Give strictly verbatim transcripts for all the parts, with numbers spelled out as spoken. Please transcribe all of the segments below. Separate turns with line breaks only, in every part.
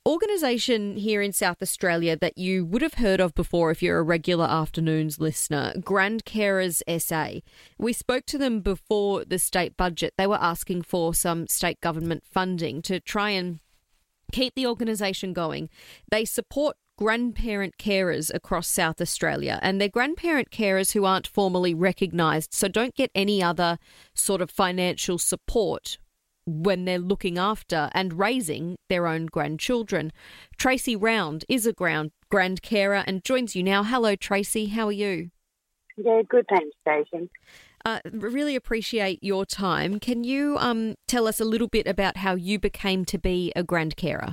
organisation here in South Australia that you would have heard of before if you're a regular Afternoons listener, Grand Carers S A. We spoke to them before the state budget. They were asking for some state government funding to try and keep the organisation going. They support grandparent carers across South Australia, and they're grandparent carers who aren't formally recognised, so don't get any other sort of financial support when they're looking after and raising their own grandchildren. Tracy Round is a ground, grand carer and joins you now. Hello, Tracy. How are you?
Yeah, good, thanks, Jason.
Uh, really appreciate your time. Can you um, tell us a little bit about how you became to be a grand carer?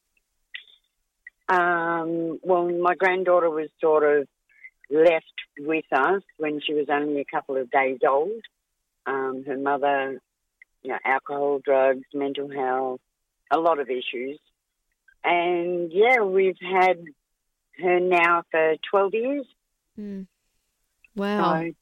Um, well, my granddaughter was sort of left with us when she was only a couple of days old. Um, her mother, you know, alcohol, drugs, mental health, a lot of issues. And, yeah, we've had her now for twelve years.
Mm. Wow. So,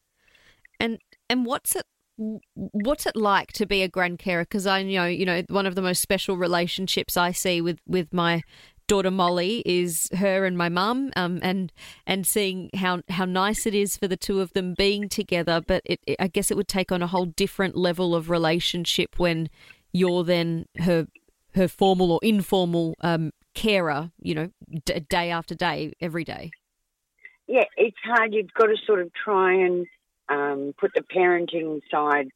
and and what's it what's it like to be a grand carer? Because I know, you know, one of the most special relationships I see with, with my daughter Molly is her and my mum, um, and and seeing how, how nice it is for the two of them being together. But it, it, I guess it would take on a whole different level of relationship when you're then her her formal or informal um, carer, you know, d- day after day, every day.
Yeah, it's hard. You've got to sort of try and um, put the parenting side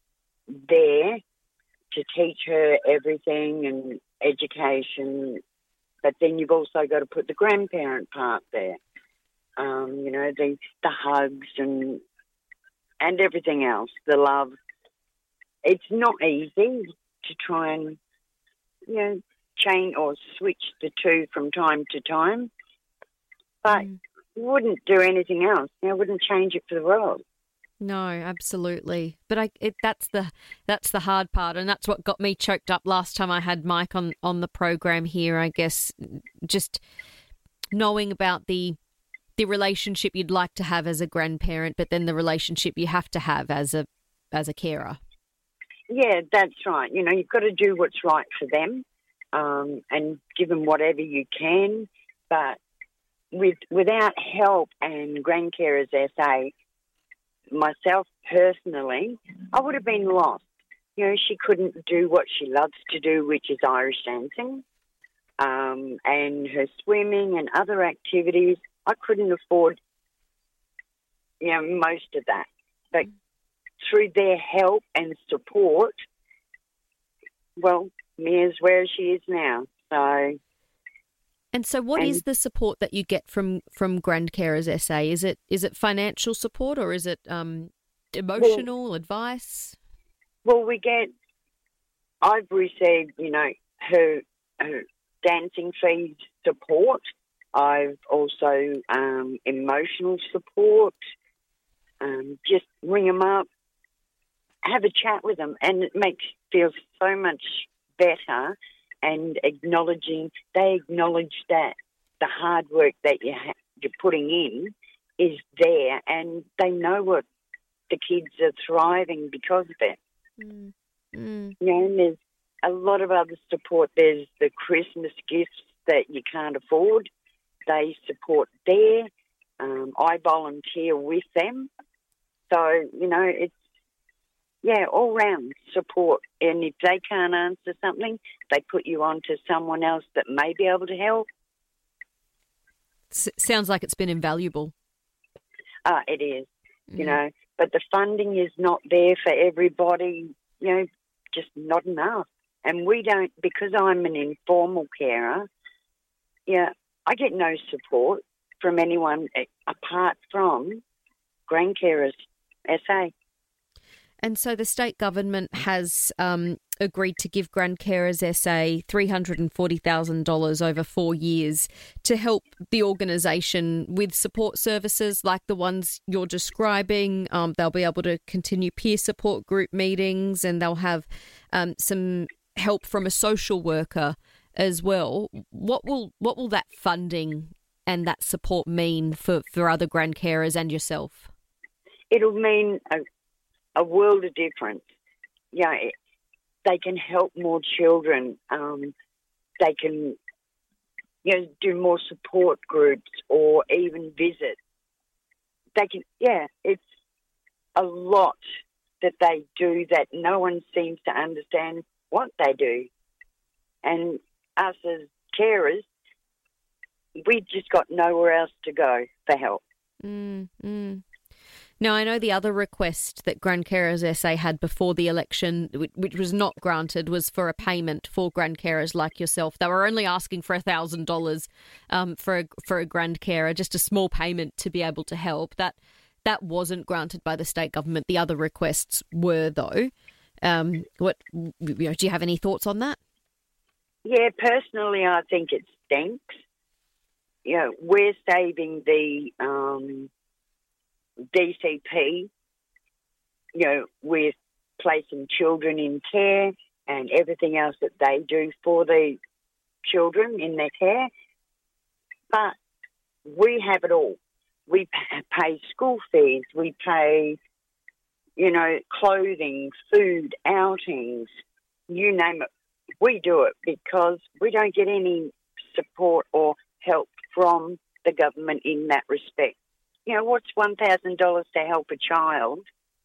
there to teach her everything and education. But then you've also got to put the grandparent part there, um, you know, the the hugs and and everything else, the love. It's not easy to try and, you know, change or switch the two from time to time, but mm. wouldn't do anything else. I wouldn't change it for the world.
No, absolutely. But I, it, that's the that's the hard part, and that's what got me choked up last time I had Mike on, on the program here. I guess just knowing about the the relationship you'd like to have as a grandparent, but then the relationship you have to have as a as a carer.
Yeah, that's right. You know, you've got to do what's right for them, um, and give them whatever you can. But with without help and Grand Carers S A, myself personally, I would have been lost. You know, she couldn't do what she loves to do, which is Irish dancing, um, and her swimming and other activities. I couldn't afford, you know, most of that. But through their help and support, well, Mia's where she is now. So.
And so what and, is the support that you get from, from Grand Carers S A? Is it is it financial support or is it um, emotional well, advice?
Well, we get, I've received, you know, her, her dancing fees support. I've also um, emotional support. Um, just ring them up, have a chat with them, and it makes feel so much better. And acknowledging, they acknowledge that the hard work that you ha- you're putting in is there, and they know what the kids are thriving because of it.
Mm. Mm.
You know, and there's a lot of other support. There's the Christmas gifts that you can't afford. They support there. Um, I volunteer with them. So, you know, it's, yeah, all-round support. And if they can't answer something, they put you on to someone else that may be able to help.
S- sounds like it's been invaluable.
Uh, it is, mm. you
Mm.
know. But the funding is not there for everybody, you know, just not enough. And we don't, because I'm an informal carer, yeah, I get no support from anyone apart from Grand Carers S A.
And so the state government has um, agreed to give Grand Carers S A three hundred forty thousand dollars over four years to help the organisation with support services like the ones you're describing. Um, they'll be able to continue peer support group meetings, and they'll have um, some help from a social worker as well. What will what will that funding and that support mean for, for other grand carers and yourself?
It'll mean a, a world of difference. Yeah, it, they can help more children. Um, they can you know, do more support groups or even visit. They can, yeah, it's a lot that they do that no one seems to understand what they do. And us as carers, we've just got nowhere else to go for help.
Mm, mm. Now, I know the other request that Grand Carers S A had before the election, which was not granted, was for a payment for grand carers like yourself. They were only asking for one thousand dollars um, for a, for a grand carer, just a small payment to be able to help. That that wasn't granted by the state government. The other requests were, though. Um, what you know, do you have any thoughts on that?
Yeah, personally, I think it stinks. You know, we're saving the um, D C P, you know, with placing children in care and everything else that they do for the children in their care. But we have it all. We pay school fees, we pay, you know, clothing, food, outings, you name it. We do it because we don't get any support or help from the government in that respect. You know, what's one thousand dollars to help a child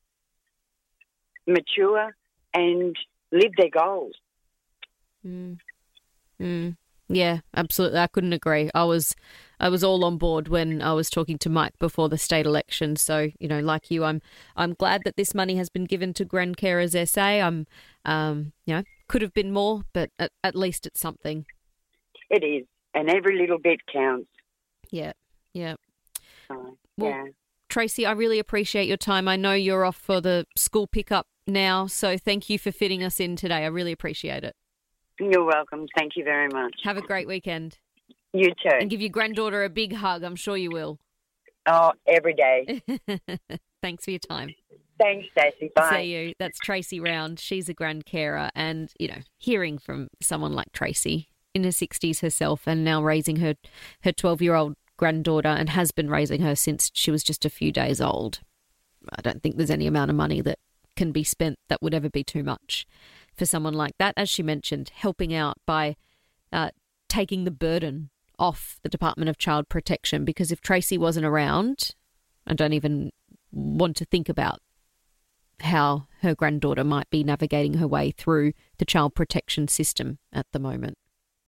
mature and live their goals?
Mm. Mm. Yeah, absolutely. I couldn't agree. I was I was all on board when I was talking to Mike before the state election. So, you know, like you, I'm I'm glad that this money has been given to Grand Carers S A. I'm, um, you know, could have been more, but at, at least it's something.
It is, and every little bit counts.
Yeah, yeah.
So,
well,
yeah.
Tracy, I really appreciate your time. I know you're off for the school pickup now, so thank you for fitting us in today. I really appreciate it.
You're welcome. Thank you very much.
Have a great weekend.
You too.
And give your granddaughter a big hug. I'm sure you will.
Oh, every day.
Thanks for your time.
Thanks, Stacey. Bye.
See you. That's Tracy Round. She's a grand carer, and, you know, hearing from someone like Tracy in her sixties herself and now raising her her twelve-year-old granddaughter and has been raising her since she was just a few days old. I don't think there's any amount of money that can be spent that would ever be too much for someone like that. As she mentioned, helping out by uh, taking the burden off the Department of Child Protection, because if Tracy wasn't around, I don't even want to think about how her granddaughter might be navigating her way through the child protection system at the moment.